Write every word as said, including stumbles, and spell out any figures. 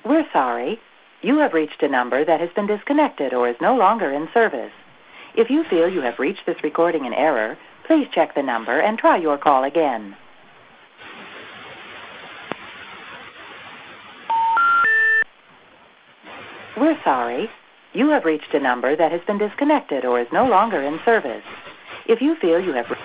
We're sorry. You have reached a number that has been disconnected or is no longer in service. If you feel you have reached this recording in error, please check the number and try your call again. We're sorry. You have reached a number that has been disconnected or is no longer in service. If you feel you have